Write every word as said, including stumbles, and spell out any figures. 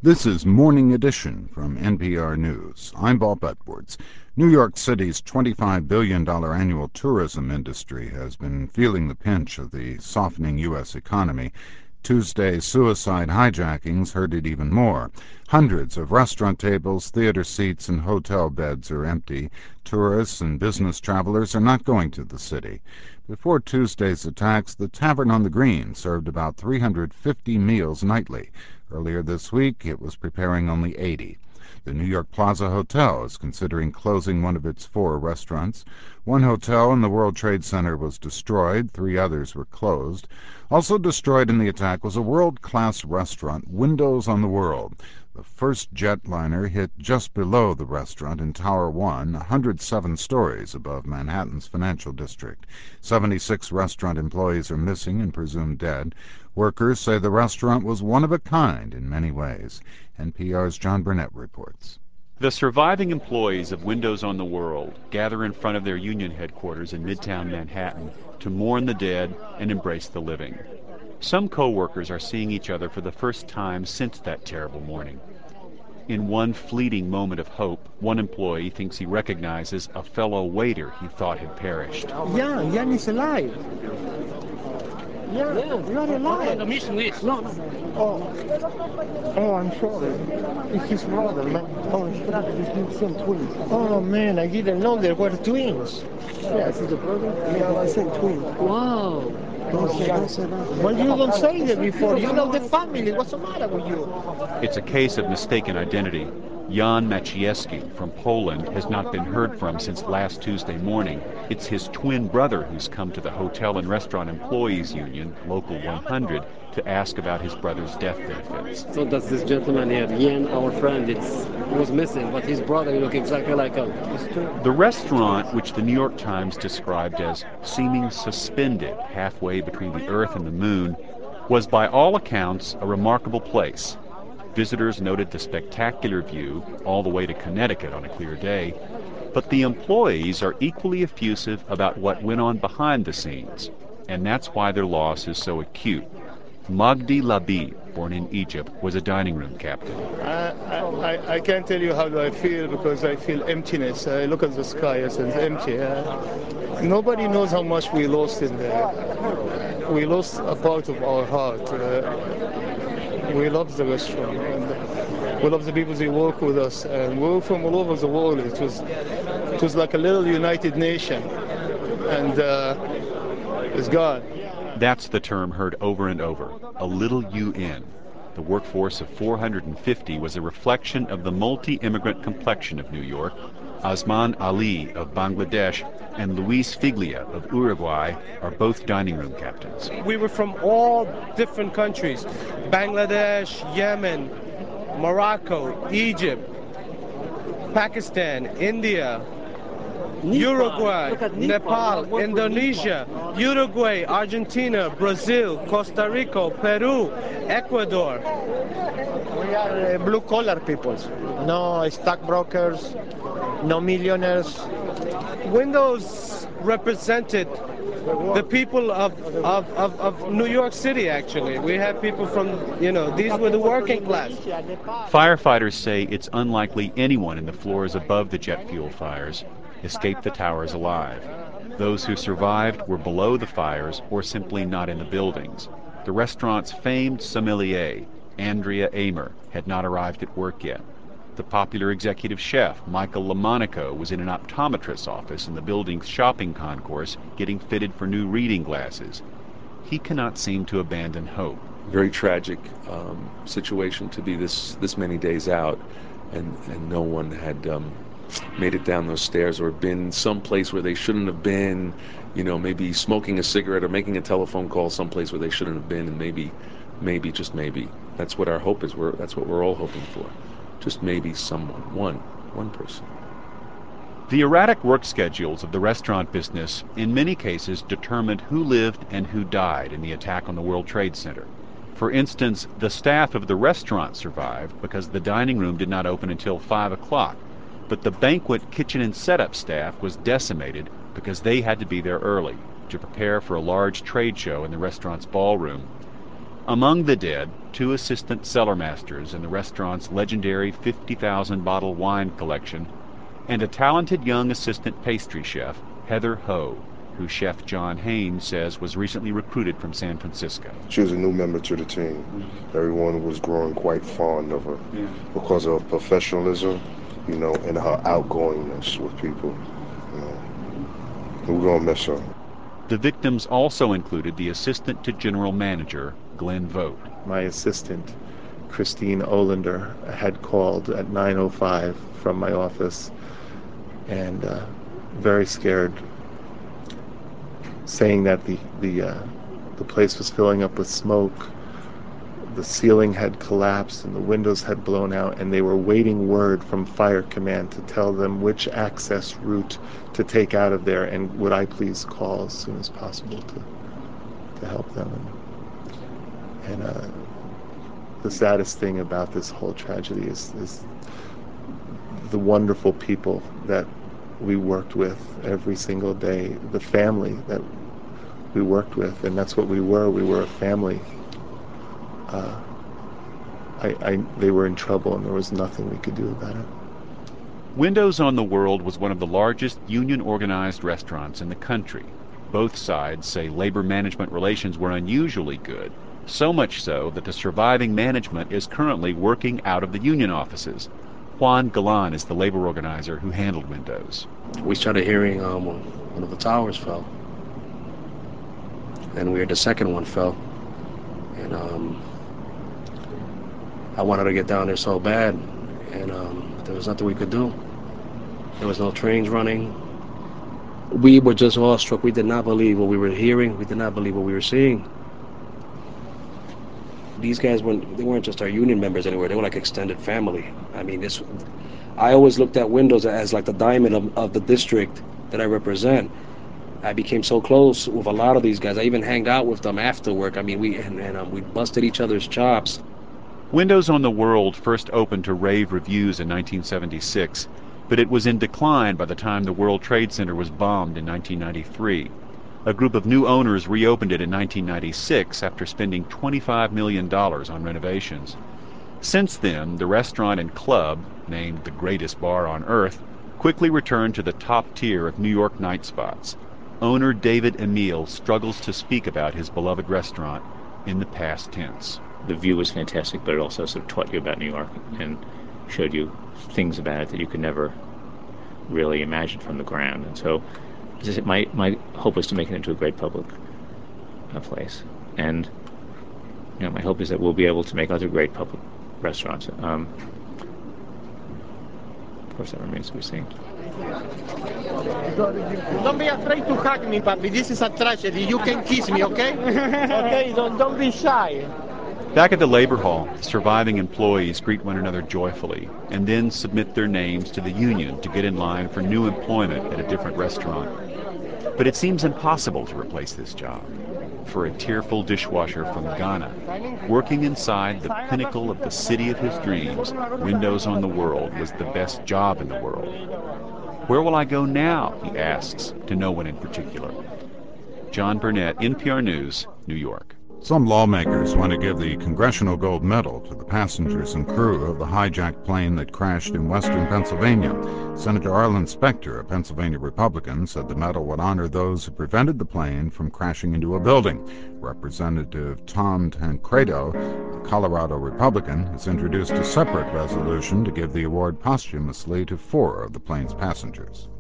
This is Morning Edition from N P R News. I'm Bob Edwards. New York City's twenty-five billion dollars annual tourism industry has been feeling the pinch of the softening U S economy. Tuesday's suicide hijackings hurt it even more. Hundreds of restaurant tables, theater seats, and hotel beds are empty. Tourists and business travelers are not going to the city. Before Tuesday's attacks, the Tavern on the Green served about three hundred fifty meals nightly. Earlier this week, it was preparing only eighty. The New York Plaza Hotel is considering closing one of its four restaurants. One hotel in the World Trade Center was destroyed. Three others were closed. Also destroyed in the attack was a world-class restaurant, Windows on the World. The first jetliner hit just below the restaurant in Tower one, one hundred seven stories above Manhattan's financial district. seventy-six restaurant employees are missing and presumed dead. Workers say the restaurant was one of a kind in many ways. N P R's John Burnett reports. The surviving employees of Windows on the World gather in front of their union headquarters in Midtown Manhattan to mourn the dead and embrace the living. Some co-workers are seeing each other for the first time since that terrible morning. In one fleeting moment of hope, one employee thinks he recognizes a fellow waiter he thought had perished. Yeah, Jan is alive. Yeah, yeah, you are alive. No, no. Oh, oh, I'm sorry. It's his brother, man. Oh, his brother is same twins. Oh, man, I didn't know they were twins. Yeah, is it the brother? Yeah, the same twins. Wow. Well, you don't say that before. You know the family. What's the matter with you? It's a case of mistaken identity. Jan Maciejewski from Poland has not been heard from since last Tuesday morning. It's his twin brother who's come to the Hotel and Restaurant Employees Union, Local one hundred, to ask about his brother's death benefits. So that's this gentleman here, Jan, our friend. It's he was missing, but his brother looked exactly like him. The restaurant, which the New York Times described as seeming suspended halfway between the earth and the moon, was by all accounts a remarkable place. Visitors noted the spectacular view all the way to Connecticut on a clear day, but the employees are equally effusive about what went on behind the scenes, and that's why their loss is so acute. Magdi Labib, born in Egypt, was a dining room captain. I, I, I can't tell you how do I feel because I feel emptiness. I look at the sky, it's empty. Uh, nobody knows how much we lost in there. We lost a part of our heart. Uh, we love the restaurant. And we love the people who work with us. And we're from all over the world. It was, it was like a little united nation. And uh, it's gone. That's the term heard over and over, a little U N. The workforce of four hundred fifty was a reflection of the multi-immigrant complexion of New York. Osman Ali of Bangladesh and Luis Figlia of Uruguay are both dining room captains. We were from all different countries: Bangladesh, Yemen, Morocco, Egypt, Pakistan, India, Uruguay, Nepal, Indonesia, Uruguay, Argentina, Brazil, Costa Rica, Peru, Ecuador. We are uh, blue-collar people. No stockbrokers, no millionaires. Windows represented the people of, of, of, of New York City, actually. We have people from, you know, these were the working class. Firefighters say it's unlikely anyone in the floors above the jet fuel fires escaped the towers alive. Those who survived were below the fires or simply not in the buildings. The restaurant's famed sommelier, Andrea Amer, had not arrived at work yet. The popular executive chef, Michael LaMonaco, was in an optometrist's office in the building's shopping concourse getting fitted for new reading glasses. He cannot seem to abandon hope. Very tragic um, situation to be this, this many days out, and, and no one had um, made it down those stairs or been someplace where they shouldn't have been, you know, maybe smoking a cigarette or making a telephone call someplace where they shouldn't have been, and maybe, maybe, just maybe. That's what our hope is. We're, that's what we're all hoping for. Just maybe someone, one, one person. The erratic work schedules of the restaurant business in many cases determined who lived and who died in the attack on the World Trade Center. For instance, the staff of the restaurant survived because the dining room did not open until five o'clock. But the banquet, kitchen, and setup staff was decimated because they had to be there early to prepare for a large trade show in the restaurant's ballroom. Among the dead, two assistant cellar masters in the restaurant's legendary fifty thousand bottle wine collection, and a talented young assistant pastry chef, Heather Ho, who Chef John Haynes says was recently recruited from San Francisco. She was a new member to the team. Everyone was growing quite fond of her yeah. because of her professionalism, you know, and her outgoingness with people. You know. We're going to miss her. The victims also included the assistant to general manager, Glenn Vogt. My assistant, Christine Olander, had called at nine oh five from my office and uh, very scared, saying that the the uh, the place was filling up with smoke, the ceiling had collapsed and the windows had blown out, and they were waiting word from Fire Command to tell them which access route to take out of there, and would I please call as soon as possible to to help them. And, and uh, the saddest thing about this whole tragedy is, is the wonderful people that we worked with every single day, the family that we worked with, and that's what we were. We were a family. Uh, I, I, they were in trouble, and there was nothing we could do about it. Windows on the World was one of the largest union-organized restaurants in the country. Both sides say labor management relations were unusually good, so much so that the surviving management is currently working out of the union offices. Juan Galan is the labor organizer who handled Windows. We started hearing um, one of the towers fell. And we heard the second one fell. And um, I wanted to get down there so bad, and um, there was nothing we could do. There was no trains running. We were just awestruck. We did not believe what we were hearing. We did not believe what we were seeing. These guys weren't, they weren't just our union members anywhere. They were like extended family. I mean, this, I always looked at Windows as like the diamond of, of the district that I represent. I became so close with a lot of these guys. I even hanged out with them after work. I mean, we and, and um, we busted each other's chops. Windows on the World first opened to rave reviews in nineteen seventy-six, but it was in decline by the time the World Trade Center was bombed in nineteen ninety-three. A group of new owners reopened it in nineteen ninety-six after spending twenty-five million dollars on renovations. Since then, the restaurant and club, named the greatest bar on earth, quickly returned to the top tier of New York night spots. Owner David Emile struggles to speak about his beloved restaurant in the past tense. The view was fantastic, but it also sort of taught you about New York and showed you things about it that you could never really imagine from the ground. And so my my hope was to make it into a great public uh, place. And you know, my hope is that we'll be able to make other great public restaurants. Um, of course, that remains to be seen. Don't be afraid to hug me, Papi. This is a tragedy. You can kiss me, okay? Okay, don't, don't be shy. Back at the labor hall, the surviving employees greet one another joyfully and then submit their names to the union to get in line for new employment at a different restaurant. But it seems impossible to replace this job. For a tearful dishwasher from Ghana, working inside the pinnacle of the city of his dreams, Windows on the World was the best job in the world. Where will I go now, he asks, to no one in particular. John Burnett, N P R News, New York. Some lawmakers want to give the Congressional Gold Medal to the passengers and crew of the hijacked plane that crashed in western Pennsylvania. Senator Arlen Specter, a Pennsylvania Republican, said the medal would honor those who prevented the plane from crashing into a building. Representative Tom Tancredo, a Colorado Republican, has introduced a separate resolution to give the award posthumously to four of the plane's passengers.